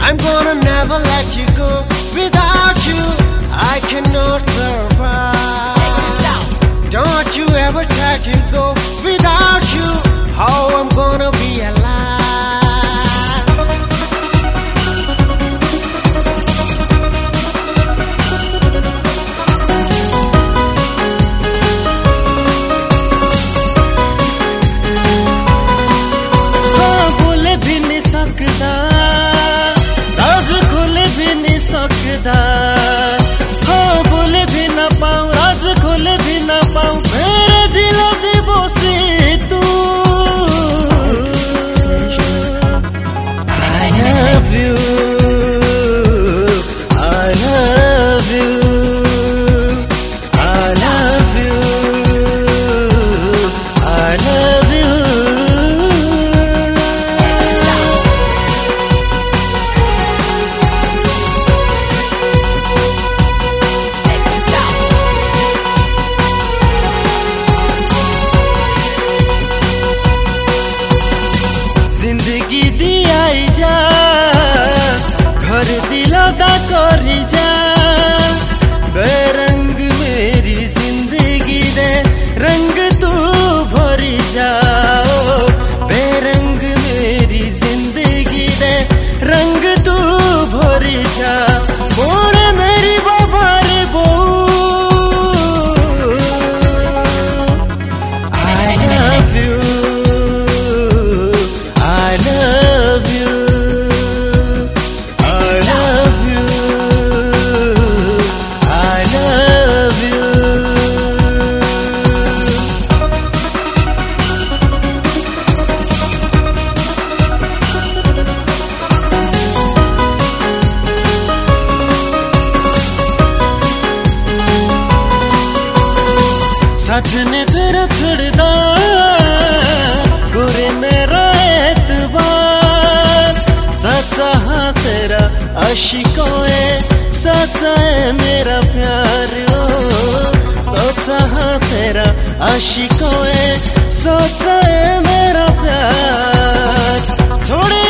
I'm gonna never let you go. Without you, I cannot survive. Don't you ever try to go. Without you, how I'm gonna be alive? हाँ बोले भी ना पाऊँ, राज खोले भी ना पाऊँ, मेरे दिल दीबो से तू। I love you, I love you, I love you, I love you। जिंदगी दियाई जा, घर दिलादा करी जा, बेरंग मेरी जिंदगी दे रंग तू भरी जा। बेरंग मेरी जिंदगी दे रंग तू भरी जा। मोड़े मेरी बाबा रे बहू, I love you, I love you, I love you, I love you। साथ ने तेरा छोड़दा गोरे मेरा एतबार, सच्चा हाँ तेरा आशिकों है, सच्चा है मेरा प्यार। सच्चा हाँ तेरा आशिकों है, सच्चा है मेरा प्यार। छोड़े